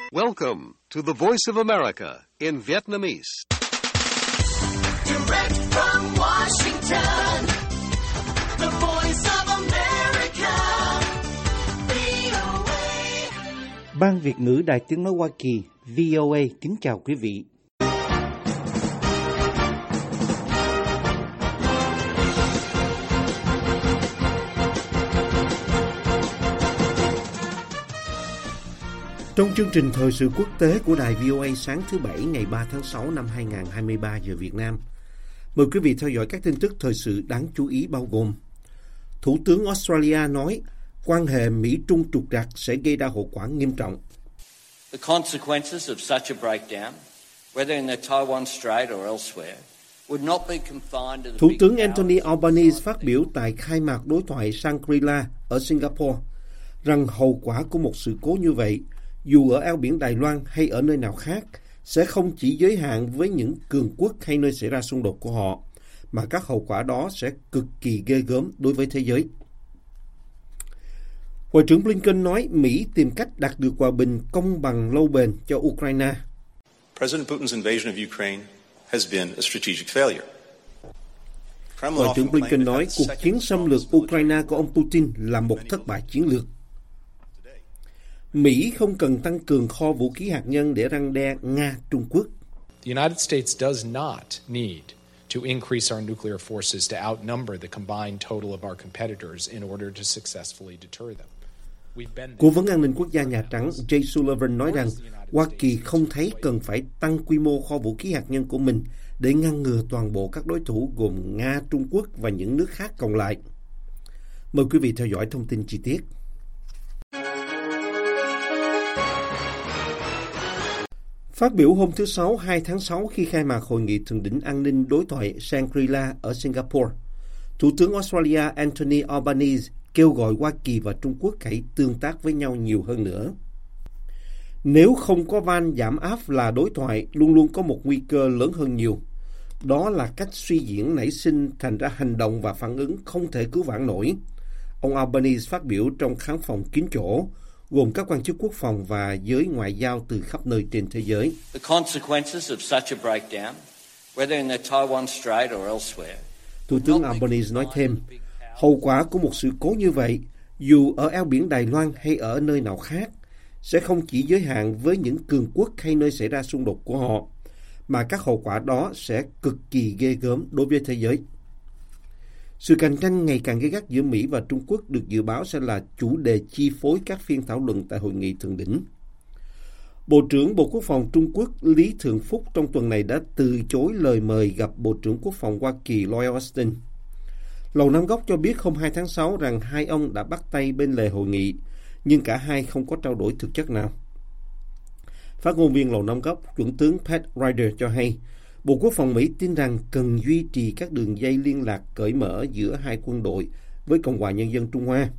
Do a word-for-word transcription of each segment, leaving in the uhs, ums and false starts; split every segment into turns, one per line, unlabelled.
Welcome to the Voice of America in Vietnamese.
Direct from Washington, the Voice of America, vê o a.
Ban Việt ngữ Đài Tiếng nói Hoa Kỳ, vê o a kính chào quý vị. Trong chương trình thời sự quốc tế của Đài vê o a sáng thứ Bảy ngày ba tháng sáu năm hai nghìn không trăm hai mươi ba giờ Việt Nam, mời quý vị theo dõi các tin tức thời sự đáng chú ý bao gồm: Thủ tướng Australia nói quan hệ Mỹ-Trung trục trặc sẽ gây ra hậu quả nghiêm trọng.
The consequences of such a breakdown, whether in the Taiwan Strait or elsewhere, would not be confined to the
Thủ tướng Anthony Albanese phát biểu tại khai mạc đối thoại Shangri-La ở Singapore rằng hậu quả của một sự cố như vậy, dù ở eo biển Đài Loan hay ở nơi nào khác, sẽ không chỉ giới hạn với những cường quốc hay nơi xảy ra xung đột của họ, mà các hậu quả đó sẽ cực kỳ ghê gớm đối với thế giới. Ngoại trưởng Blinken nói Mỹ tìm cách đạt được hòa bình công bằng lâu bền cho Ukraine.
President Putin's invasion of Ukraine has been a strategic failure.
Ngoại trưởng Blinken nói cuộc chiến xâm lược Ukraine của ông Putin là một thất bại chiến lược. Mỹ không cần tăng cường kho vũ khí hạt nhân để răn đe Nga, Trung Quốc.
The United States does not need to increase our nuclear forces to outnumber the combined total of our competitors in order to successfully deter them. Cố vấn an ninh quốc gia Nhà Trắng Jake Sullivan nói rằng Hoa Kỳ không thấy cần phải tăng quy mô kho vũ khí hạt nhân của mình để ngăn ngừa toàn bộ các đối thủ gồm Nga, Trung Quốc và những nước khác còn lại. Mời quý vị theo dõi thông tin chi tiết. Phát biểu hôm thứ Sáu, hai tháng sáu khi khai mạc Hội nghị Thượng đỉnh An ninh đối thoại Shangri-La ở Singapore, Thủ tướng Australia Anthony Albanese kêu gọi Hoa Kỳ và Trung Quốc hãy tương tác với nhau nhiều hơn nữa. Nếu không có van giảm áp là đối thoại, luôn luôn có một nguy cơ lớn hơn nhiều. Đó là cách suy diễn nảy sinh thành ra hành động và phản ứng không thể cứu vãn nổi. Ông Albanese phát biểu trong khán phòng kín chỗ, gồm các quan chức quốc phòng và giới ngoại giao từ khắp nơi trên thế giới.
The consequences of such a breakdown, whether in the Taiwan Strait or elsewhere.
Thủ tướng Albanese nói thêm, hậu quả của một sự cố như vậy, dù ở eo biển Đài Loan hay ở nơi nào khác, sẽ không chỉ giới hạn với những cường quốc hay nơi xảy ra xung đột của họ, mà các hậu quả đó sẽ cực kỳ ghê gớm đối với thế giới. Sự cạnh tranh ngày càng gay gắt giữa Mỹ và Trung Quốc được dự báo sẽ là chủ đề chi phối các phiên thảo luận tại hội nghị thượng đỉnh. Bộ trưởng Bộ Quốc phòng Trung Quốc Lý Thượng Phúc trong tuần này đã từ chối lời mời gặp Bộ trưởng Quốc phòng Hoa Kỳ Lloyd Austin. Lầu Năm Góc cho biết hôm hai tháng sáu rằng hai ông đã bắt tay bên lề hội nghị, nhưng cả hai không có trao đổi thực chất nào. Phát ngôn viên Lầu Năm Góc, chuẩn tướng Pat Ryder cho hay, Bộ Quốc phòng Mỹ tin rằng cần duy trì các đường dây liên lạc cởi mở giữa hai quân đội với Cộng hòa Nhân dân Trung Hoa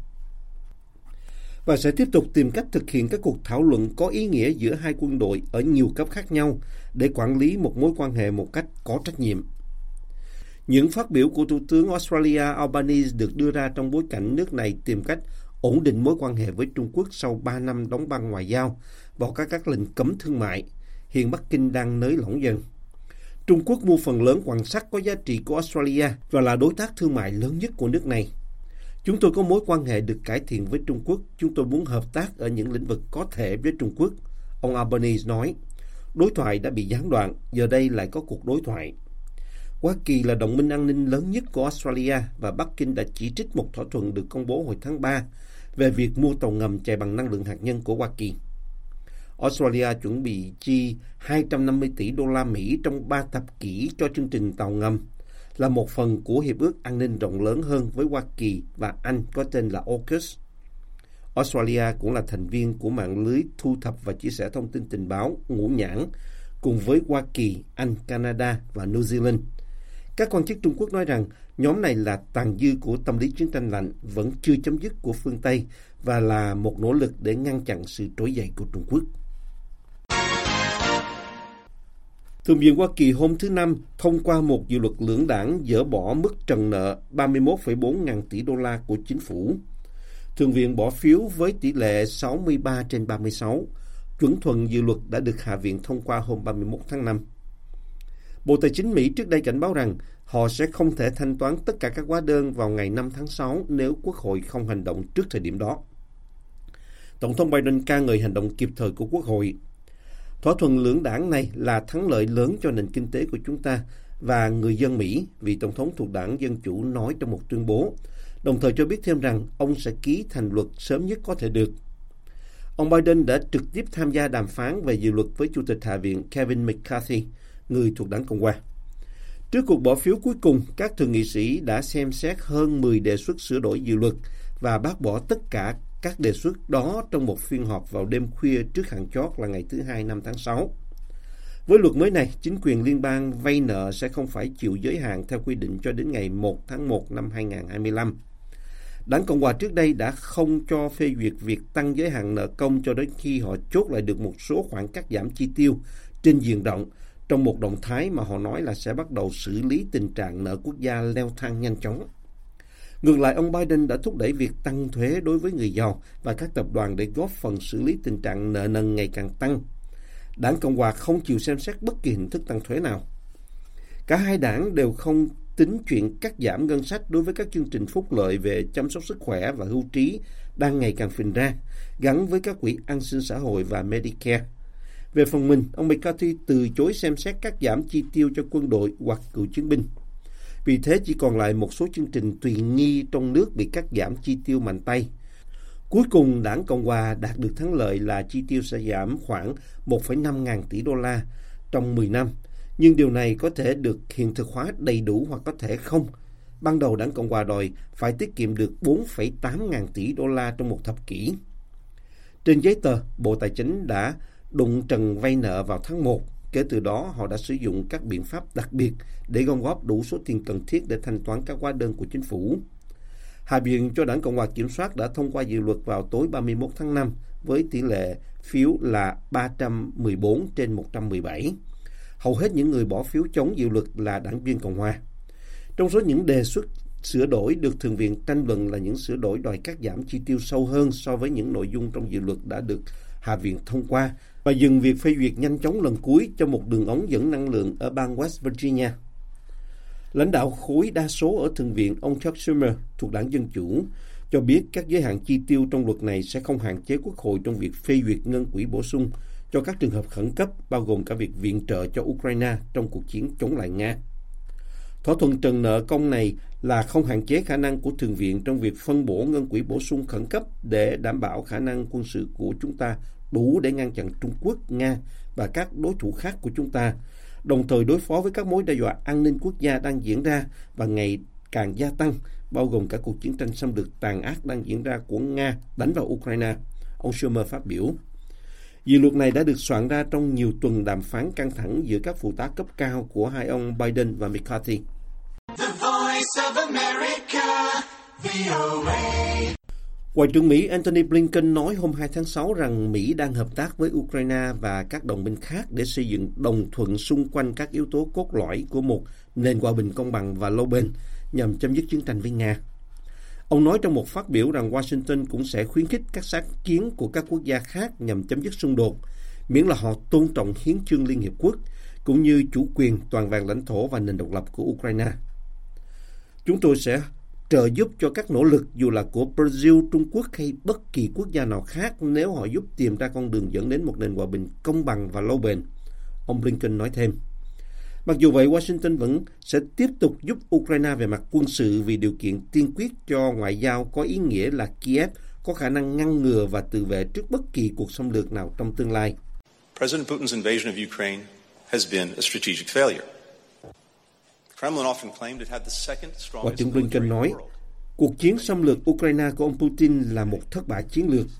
và sẽ tiếp tục tìm cách thực hiện các cuộc thảo luận có ý nghĩa giữa hai quân đội ở nhiều cấp khác nhau để quản lý một mối quan hệ một cách có trách nhiệm. Những phát biểu của Thủ tướng Australia Albanese được đưa ra trong bối cảnh nước này tìm cách ổn định mối quan hệ với Trung Quốc sau ba năm đóng băng ngoại giao và các các lệnh cấm thương mại. Hiện Bắc Kinh đang nới lỏng dần. Trung Quốc mua phần lớn quặng sắt có giá trị của Australia và là đối tác thương mại lớn nhất của nước này. Chúng tôi có mối quan hệ được cải thiện với Trung Quốc. Chúng tôi muốn hợp tác ở những lĩnh vực có thể với Trung Quốc. Ông Albanese nói, đối thoại đã bị gián đoạn, giờ đây lại có cuộc đối thoại. Hoa Kỳ là đồng minh an ninh lớn nhất của Australia và Bắc Kinh đã chỉ trích một thỏa thuận được công bố hồi tháng ba về việc mua tàu ngầm chạy bằng năng lượng hạt nhân của Hoa Kỳ. Australia chuẩn bị chi hai trăm năm mươi tỷ đô la Mỹ trong ba thập kỷ cho chương trình tàu ngầm, là một phần của Hiệp ước An ninh rộng lớn hơn với Hoa Kỳ và Anh có tên là AUKUS. Australia cũng là thành viên của mạng lưới thu thập và chia sẻ thông tin tình báo ngũ nhãn cùng với Hoa Kỳ, Anh, Canada và New Zealand. Các quan chức Trung Quốc nói rằng nhóm này là tàn dư của tâm lý chiến tranh lạnh vẫn chưa chấm dứt của phương Tây và là một nỗ lực để ngăn chặn sự trỗi dậy của Trung Quốc. Thượng viện Hoa Kỳ hôm thứ Năm thông qua một dự luật lưỡng đảng dỡ bỏ mức trần nợ ba mươi mốt phẩy bốn ngàn tỷ đô la của chính phủ. Thượng viện bỏ phiếu với tỷ lệ sáu mươi ba trên ba mươi sáu. chuẩn thuận dự luật đã được Hạ viện thông qua hôm ba mươi mốt tháng năm. Bộ Tài chính Mỹ trước đây cảnh báo rằng họ sẽ không thể thanh toán tất cả các hóa đơn vào ngày năm tháng sáu nếu Quốc hội không hành động trước thời điểm đó. Tổng thống Biden ca ngợi hành động kịp thời của Quốc hội. Thỏa thuận lưỡng đảng này là thắng lợi lớn cho nền kinh tế của chúng ta và người dân Mỹ, vị Tổng thống thuộc đảng Dân Chủ nói trong một tuyên bố, đồng thời cho biết thêm rằng ông sẽ ký thành luật sớm nhất có thể được. Ông Biden đã trực tiếp tham gia đàm phán về dự luật với Chủ tịch Hạ viện Kevin McCarthy, người thuộc đảng Cộng hòa. Trước cuộc bỏ phiếu cuối cùng, các thượng nghị sĩ đã xem xét hơn mười đề xuất sửa đổi dự luật và bác bỏ tất cả các đề xuất đó trong một phiên họp vào đêm khuya trước hạn chót là ngày thứ Hai năm tháng sáu. Với luật mới này, chính quyền liên bang vay nợ sẽ không phải chịu giới hạn theo quy định cho đến ngày một tháng một năm hai nghìn không trăm hai mươi lăm. Đảng Cộng hòa trước đây đã không cho phê duyệt việc tăng giới hạn nợ công cho đến khi họ chốt lại được một số khoản cắt giảm chi tiêu trên diện rộng trong một động thái mà họ nói là sẽ bắt đầu xử lý tình trạng nợ quốc gia leo thang nhanh chóng. Ngược lại, ông Biden đã thúc đẩy việc tăng thuế đối với người giàu và các tập đoàn để góp phần xử lý tình trạng nợ nần ngày càng tăng. Đảng Cộng hòa không chịu xem xét bất kỳ hình thức tăng thuế nào. Cả hai đảng đều không tính chuyện cắt giảm ngân sách đối với các chương trình phúc lợi về chăm sóc sức khỏe và hưu trí đang ngày càng phình ra, gắn với các quỹ an sinh xã hội và Medicare. Về phần mình, ông McCarthy từ chối xem xét cắt giảm chi tiêu cho quân đội hoặc cựu chiến binh. Vì thế chỉ còn lại một số chương trình tùy nghi trong nước bị cắt giảm chi tiêu mạnh tay. Cuối cùng, đảng Cộng hòa đạt được thắng lợi là chi tiêu sẽ giảm khoảng một phẩy năm ngàn tỷ đô la trong mười năm. Nhưng điều này có thể được hiện thực hóa đầy đủ hoặc có thể không. Ban đầu đảng Cộng hòa đòi phải tiết kiệm được bốn phẩy tám ngàn tỷ đô la trong một thập kỷ. Trên giấy tờ, Bộ Tài chính đã đụng trần vay nợ vào tháng một. Kể từ đó, họ đã sử dụng các biện pháp đặc biệt để gom góp đủ số tiền cần thiết để thanh toán các hóa đơn của chính phủ. Hạ viện cho đảng Cộng hòa kiểm soát đã thông qua dự luật vào tối ba mươi mốt tháng năm với tỷ lệ phiếu là ba trăm mười bốn trên một trăm mười bảy. Hầu hết những người bỏ phiếu chống dự luật là đảng viên Cộng hòa. Trong số những đề xuất sửa đổi được Thượng viện tranh luận là những sửa đổi đòi cắt giảm chi tiêu sâu hơn so với những nội dung trong dự luật đã được Hạ viện thông qua và dừng việc phê duyệt nhanh chóng lần cuối cho một đường ống dẫn năng lượng ở bang West Virginia. Lãnh đạo khối đa số ở Thượng viện, ông Chuck Schumer thuộc đảng Dân Chủ, cho biết các giới hạn chi tiêu trong luật này sẽ không hạn chế Quốc hội trong việc phê duyệt ngân quỹ bổ sung cho các trường hợp khẩn cấp, bao gồm cả việc viện trợ cho Ukraine trong cuộc chiến chống lại Nga. Thỏa thuận trần nợ công này là không hạn chế khả năng của Thượng viện trong việc phân bổ ngân quỹ bổ sung khẩn cấp để đảm bảo khả năng quân sự của chúng ta đủ để ngăn chặn Trung Quốc, Nga và các đối thủ khác của chúng ta, đồng thời đối phó với các mối đe dọa an ninh quốc gia đang diễn ra và ngày càng gia tăng, bao gồm cả cuộc chiến tranh xâm lược tàn ác đang diễn ra của Nga đánh vào Ukraine, ông Schumer phát biểu. Dự luật này đã được soạn ra trong nhiều tuần đàm phán căng thẳng giữa các phụ tá cấp cao của hai ông Biden và McCarthy.
The Voice of America, vê o a.
Ngoại trưởng Mỹ Antony Blinken nói hôm hai tháng sáu rằng Mỹ đang hợp tác với Ukraine và các đồng minh khác để xây dựng đồng thuận xung quanh các yếu tố cốt lõi của một nền hòa bình công bằng và lâu bền nhằm chấm dứt chiến tranh với Nga. Ông nói trong một phát biểu rằng Washington cũng sẽ khuyến khích các sáng kiến của các quốc gia khác nhằm chấm dứt xung đột, miễn là họ tôn trọng hiến chương Liên Hiệp Quốc, cũng như chủ quyền toàn vẹn lãnh thổ và nền độc lập của Ukraine. Chúng tôi sẽ trợ giúp cho các nỗ lực dù là của Brazil, Trung Quốc hay bất kỳ quốc gia nào khác nếu họ giúp tìm ra con đường dẫn đến một nền hòa bình công bằng và lâu bền, ông Blinken nói thêm. Mặc dù vậy, Washington vẫn sẽ tiếp tục giúp Ukraine về mặt quân sự vì điều kiện tiên quyết cho ngoại giao có ý nghĩa là Kiev có khả năng ngăn ngừa và tự vệ trước bất kỳ cuộc xâm lược nào trong tương lai.
President Putin's invasion of Ukraine has been a strategic failure. Kremlin often claimed it had the second strongest
Ngoại trưởng Blinken
military
nói,
in the world.
cuộc chiến xâm lược Ukraine của ông Putin là một thất bại chiến lược.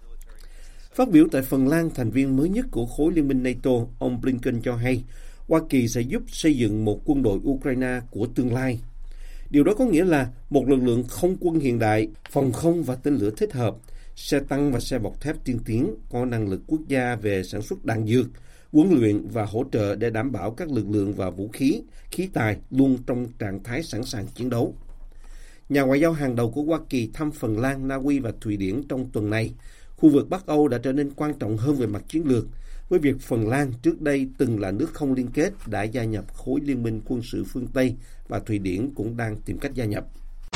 Phát biểu tại Phần Lan, thành viên mới nhất của khối liên minh NATO, ông Blinken cho hay Hoa Kỳ sẽ giúp xây dựng một quân đội Ukraine của tương lai. Điều đó có nghĩa là một lực lượng không quân hiện đại, phòng không và tên lửa thích hợp, xe tăng và xe bọc thép tiên tiến, có năng lực quốc gia về sản xuất đạn dược, huấn luyện và hỗ trợ để đảm bảo các lực lượng và vũ khí, khí tài luôn trong trạng thái sẵn sàng chiến đấu. Nhà ngoại giao hàng đầu của Hoa Kỳ thăm Phần Lan, Na Uy và Thụy Điển trong tuần này, Khu vực Bắc Âu đã trở nên quan trọng hơn về mặt chiến lược, với việc Phần Lan trước đây từng là nước không liên kết đã gia nhập khối liên minh quân sự phương Tây và Thụy Điển cũng đang tìm cách gia nhập.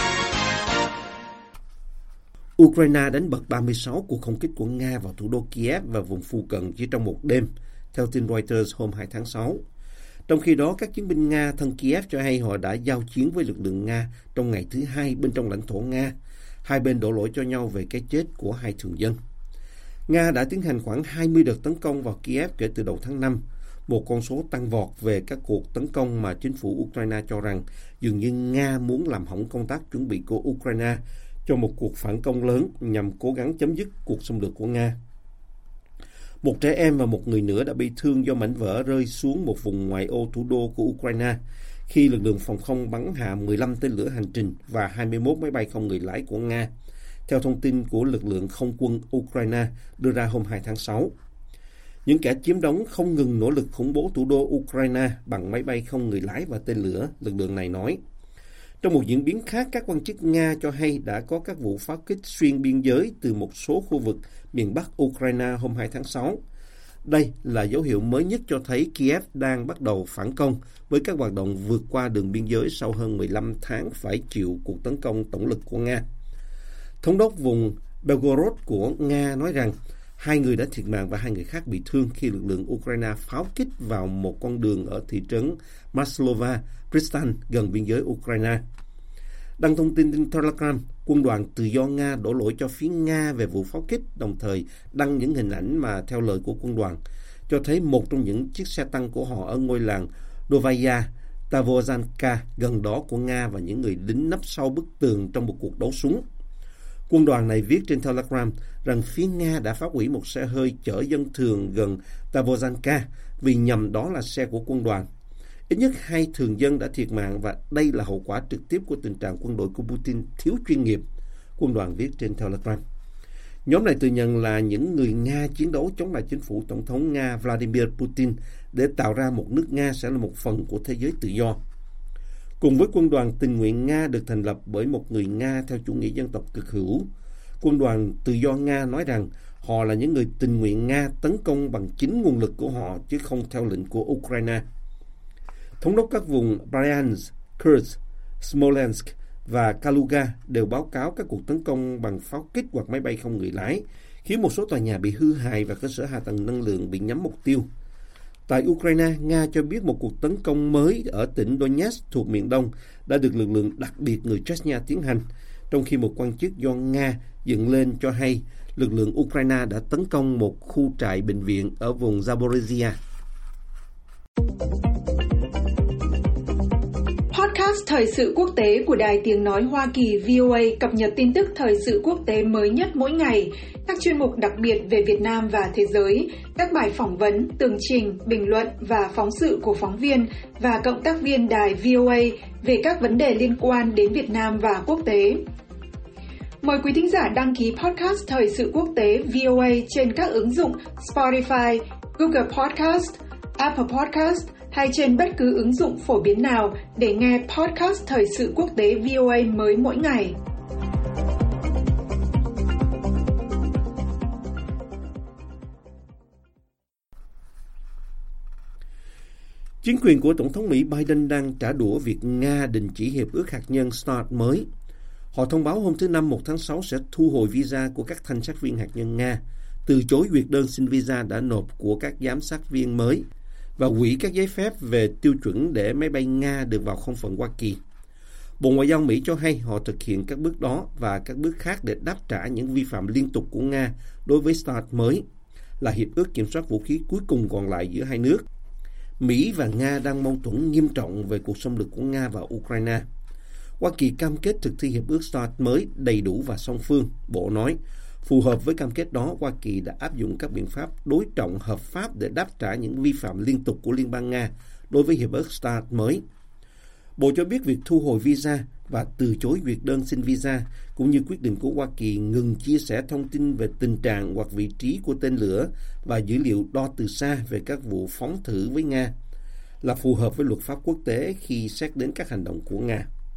Ukraine đánh bật ba mươi sáu cuộc không kích của Nga vào thủ đô Kiev và vùng phụ cận chỉ trong một đêm, theo tin Reuters hôm hai tháng sáu. Trong khi đó, các chiến binh Nga thân Kiev cho hay họ đã giao chiến với lực lượng Nga trong ngày thứ hai bên trong lãnh thổ Nga. Hai bên đổ lỗi cho nhau về cái chết của hai thường dân. Nga đã tiến hành khoảng hai mươi đợt tấn công vào Kiev kể từ đầu tháng năm, một con số tăng vọt về các cuộc tấn công mà chính phủ Ukraine cho rằng dường như Nga muốn làm hỏng công tác chuẩn bị của Ukraine cho một cuộc phản công lớn nhằm cố gắng chấm dứt cuộc xâm lược của Nga. Một trẻ em và một người nữa đã bị thương do mảnh vỡ rơi xuống một vùng ngoại ô thủ đô của Ukraine khi lực lượng phòng không bắn hạ mười lăm tên lửa hành trình và hai mươi mốt máy bay không người lái của Nga, theo thông tin của lực lượng không quân Ukraine đưa ra hôm hai tháng sáu. Những kẻ chiếm đóng không ngừng nỗ lực khủng bố thủ đô Ukraine bằng máy bay không người lái và tên lửa, lực lượng này nói. Trong một diễn biến khác, các quan chức Nga cho hay đã có các vụ pháo kích xuyên biên giới từ một số khu vực miền Bắc Ukraine hôm hai tháng sáu. Đây là dấu hiệu mới nhất cho thấy Kiev đang bắt đầu phản công với các hoạt động vượt qua đường biên giới sau hơn mười lăm tháng phải chịu cuộc tấn công tổng lực của Nga. Thống đốc vùng Belgorod của Nga nói rằng hai người đã thiệt mạng và hai người khác bị thương khi lực lượng Ukraine pháo kích vào một con đường ở thị trấn Maslova, Pristan, gần biên giới Ukraine. Đăng thông tin trên Telegram, quân đoàn tự do Nga đổ lỗi cho phía Nga về vụ pháo kích, đồng thời đăng những hình ảnh mà theo lời của quân đoàn, cho thấy một trong những chiếc xe tăng của họ ở ngôi làng Novaya Tavozanka gần đó của Nga và những người lính nấp sau bức tường trong một cuộc đấu súng. Quân đoàn này viết trên Telegram rằng phía Nga đã phá hủy một xe hơi chở dân thường gần Tavozanka vì nhầm đó là xe của quân đoàn. Ít nhất hai thường dân đã thiệt mạng và đây là hậu quả trực tiếp của tình trạng quân đội của Putin thiếu chuyên nghiệp, quân đoàn viết trên Telegram. Nhóm này tự nhận là những người Nga chiến đấu chống lại chính phủ Tổng thống Nga Vladimir Putin để tạo ra một nước Nga sẽ là một phần của thế giới tự do. Cùng với quân đoàn tình nguyện Nga được thành lập bởi một người Nga theo chủ nghĩa dân tộc cực hữu, quân đoàn tự do Nga nói rằng họ là những người tình nguyện Nga tấn công bằng chính nguồn lực của họ chứ không theo lệnh của Ukraine. Thống đốc các vùng Bryansk, Kursk, Smolensk và Kaluga đều báo cáo các cuộc tấn công bằng pháo kích hoặc máy bay không người lái, khiến một số tòa nhà bị hư hại và cơ sở hạ tầng năng lượng bị nhắm mục tiêu. Tại Ukraine, Nga cho biết một cuộc tấn công mới ở tỉnh Donetsk thuộc miền Đông đã được lực lượng đặc biệt người Chechnya tiến hành, trong khi một quan chức do Nga dựng lên cho hay lực lượng Ukraine đã tấn công một khu trại bệnh viện ở vùng Zaporizhia.
Podcast Thời sự quốc tế của Đài Tiếng Nói Hoa Kỳ vê o a cập nhật tin tức thời sự quốc tế mới nhất mỗi ngày, các chuyên mục đặc biệt về Việt Nam và thế giới, các bài phỏng vấn, tường trình, bình luận và phóng sự của phóng viên và cộng tác viên đài vê o a về các vấn đề liên quan đến Việt Nam và quốc tế. Mời quý thính giả đăng ký podcast Thời sự quốc tế vê o a trên các ứng dụng Spotify, Google Podcast, Apple Podcast hay trên bất cứ ứng dụng phổ biến nào để nghe podcast Thời sự quốc tế vê o a mới mỗi ngày.
Chính quyền của Tổng thống Mỹ Biden đang trả đũa việc Nga đình chỉ hiệp ước hạt nhân START mới. Họ thông báo hôm thứ Năm một tháng sáu sẽ thu hồi visa của các thanh sát viên hạt nhân Nga, từ chối duyệt đơn xin visa đã nộp của các giám sát viên mới và hủy các giấy phép về tiêu chuẩn để máy bay Nga được vào không phận Hoa Kỳ. Bộ Ngoại giao Mỹ cho hay họ thực hiện các bước đó và các bước khác để đáp trả những vi phạm liên tục của Nga đối với START mới, là hiệp ước kiểm soát vũ khí cuối cùng còn lại giữa hai nước. Mỹ và Nga đang mâu thuẫn nghiêm trọng về cuộc xâm lược của Nga vào Ukraine. Hoa Kỳ cam kết thực thi hiệp ước START mới đầy đủ và song phương, Bộ nói. Phù hợp với cam kết đó, Hoa Kỳ đã áp dụng các biện pháp đối trọng hợp pháp để đáp trả những vi phạm liên tục của Liên bang Nga đối với hiệp ước START mới. Bộ cho biết việc thu hồi visa và từ chối duyệt đơn xin visa, cũng như quyết định của Hoa Kỳ ngừng chia sẻ thông tin về tình trạng hoặc vị trí của tên lửa và dữ liệu đo từ xa về các vụ phóng thử với Nga, là phù hợp với luật pháp quốc tế khi xét đến các hành động của Nga.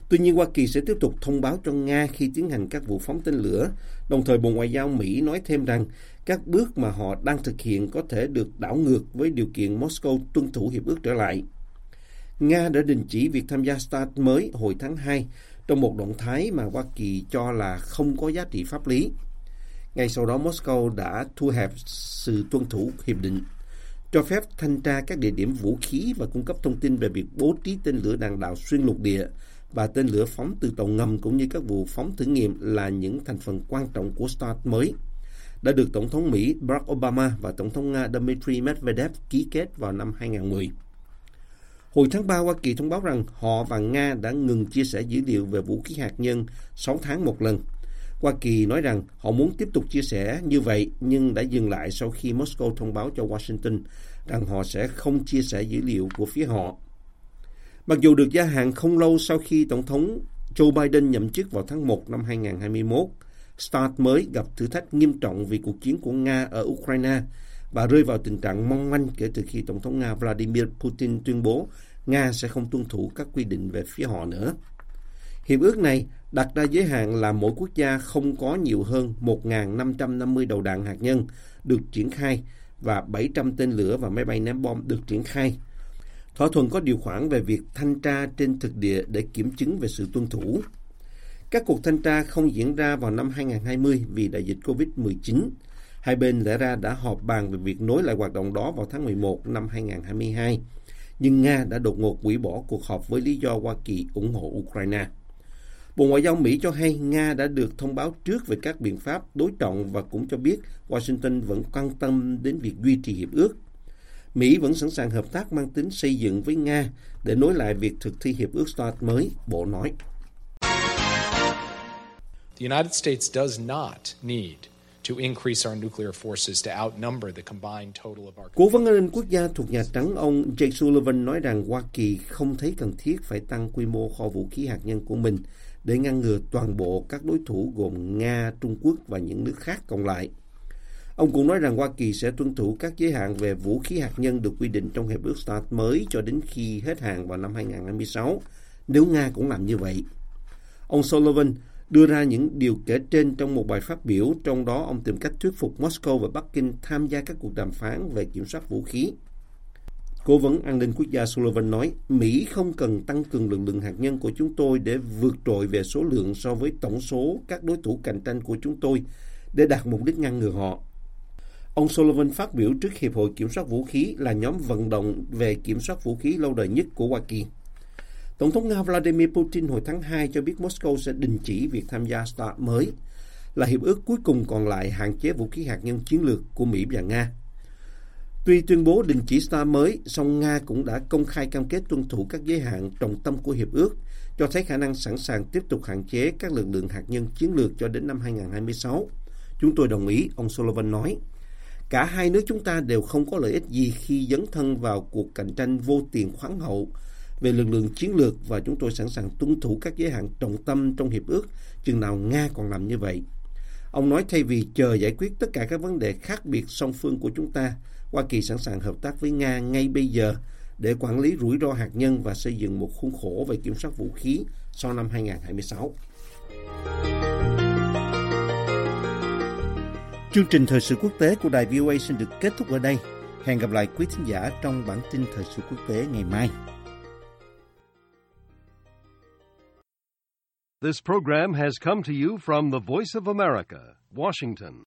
Tuy nhiên, Hoa Kỳ sẽ tiếp tục thông báo cho Nga khi tiến hành các vụ phóng tên lửa. Đồng thời, Bộ Ngoại giao Mỹ nói thêm rằng các bước mà họ đang thực hiện có thể được đảo ngược với điều kiện Moscow tuân thủ hiệp ước trở lại. Nga đã đình chỉ việc tham gia START mới hồi tháng hai trong một động thái mà Hoa Kỳ cho là không có giá trị pháp lý. Ngay sau đó, Moscow đã thu hẹp sự tuân thủ hiệp định, cho phép thanh tra các địa điểm vũ khí và cung cấp thông tin về việc bố trí tên lửa đạn đạo xuyên lục địa và tên lửa phóng từ tàu ngầm cũng như các vụ phóng thử nghiệm là những thành phần quan trọng của START mới, đã được Tổng thống Mỹ Barack Obama và Tổng thống Nga Dmitry Medvedev ký kết vào năm hai không một không. Hồi tháng ba, Hoa Kỳ thông báo rằng họ và Nga đã ngừng chia sẻ dữ liệu về vũ khí hạt nhân sáu tháng một lần. Hoa Kỳ nói rằng họ muốn tiếp tục chia sẻ như vậy nhưng đã dừng lại sau khi Moscow thông báo cho Washington rằng họ sẽ không chia sẻ dữ liệu của phía họ. Mặc dù được gia hạn không lâu sau khi Tổng thống Joe Biden nhậm chức vào tháng một năm hai không hai mốt, START mới gặp thử thách nghiêm trọng vì cuộc chiến của Nga ở Ukraine và rơi vào tình trạng mong manh kể từ khi Tổng thống Nga Vladimir Putin tuyên bố Nga sẽ không tuân thủ các quy định về phía họ nữa. Hiệp ước này đặt ra giới hạn là mỗi quốc gia không có nhiều hơn một nghìn năm trăm năm mươi đầu đạn hạt nhân được triển khai và bảy trăm tên lửa và máy bay ném bom được triển khai. Thỏa thuận có điều khoản về việc thanh tra trên thực địa để kiểm chứng về sự tuân thủ. Các cuộc thanh tra không diễn ra vào năm hai không hai không vì đại dịch covid mười chín. Hai bên lẽ ra đã họp bàn về việc nối lại hoạt động đó vào tháng mười một năm hai không hai hai. Nhưng Nga đã đột ngột hủy bỏ cuộc họp với lý do Hoa Kỳ ủng hộ Ukraine. Bộ Ngoại giao Mỹ cho hay Nga đã được thông báo trước về các biện pháp đối trọng và cũng cho biết Washington vẫn quan tâm đến việc duy trì hiệp ước. Mỹ vẫn sẵn sàng hợp tác mang tính xây dựng với Nga để nối lại việc thực thi hiệp ước START mới, Bộ nói.
The United States does not need to increase our nuclear forces to outnumber the combined total of our...
Cố vấn an ninh quốc gia thuộc Nhà Trắng ông Jake Sullivan nói rằng Hoa Kỳ không thấy cần thiết phải tăng quy mô kho vũ khí hạt nhân của mình để ngăn ngừa toàn bộ các đối thủ gồm Nga, Trung Quốc và những nước khác còn lại. Ông cũng nói rằng Hoa Kỳ sẽ tuân thủ các giới hạn về vũ khí hạt nhân được quy định trong hiệp ước START mới cho đến khi hết hạn vào năm hai không hai sáu, nếu Nga cũng làm như vậy. Ông Sullivan đưa ra những điều kể trên trong một bài phát biểu, trong đó ông tìm cách thuyết phục Moscow và Bắc Kinh tham gia các cuộc đàm phán về kiểm soát vũ khí. Cố vấn an ninh quốc gia Sullivan nói, Mỹ không cần tăng cường lực lượng hạt nhân của chúng tôi để vượt trội về số lượng so với tổng số các đối thủ cạnh tranh của chúng tôi để đạt mục đích ngăn ngừa họ. Ông Sullivan phát biểu trước Hiệp hội Kiểm soát Vũ khí là nhóm vận động về kiểm soát vũ khí lâu đời nhất của Hoa Kỳ. Tổng thống Nga Vladimir Putin hồi tháng hai cho biết Moscow sẽ đình chỉ việc tham gia START mới, là hiệp ước cuối cùng còn lại hạn chế vũ khí hạt nhân chiến lược của Mỹ và Nga. Tuy tuyên bố đình chỉ START mới, song Nga cũng đã công khai cam kết tuân thủ các giới hạn trọng tâm của hiệp ước, cho thấy khả năng sẵn sàng tiếp tục hạn chế các lực lượng hạt nhân chiến lược cho đến năm hai không hai sáu. Chúng tôi đồng ý, ông Sullivan nói. Cả hai nước chúng ta đều không có lợi ích gì khi dấn thân vào cuộc cạnh tranh vô tiền khoáng hậu về lực lượng chiến lược và chúng tôi sẵn sàng tuân thủ các giới hạn trọng tâm trong hiệp ước chừng nào Nga còn làm như vậy. Ông nói thay vì chờ giải quyết tất cả các vấn đề khác biệt song phương của chúng ta, Hoa Kỳ sẵn sàng hợp tác với Nga ngay bây giờ để quản lý rủi ro hạt nhân và xây dựng một khuôn khổ về kiểm soát vũ khí sau năm hai không hai sáu. Chương trình Thời sự quốc tế của đài vê o a xin được kết thúc ở đây. Hẹn gặp lại quý thính giả trong bản tin Thời sự quốc tế ngày mai.
This program has come to you from the Voice of America, Washington.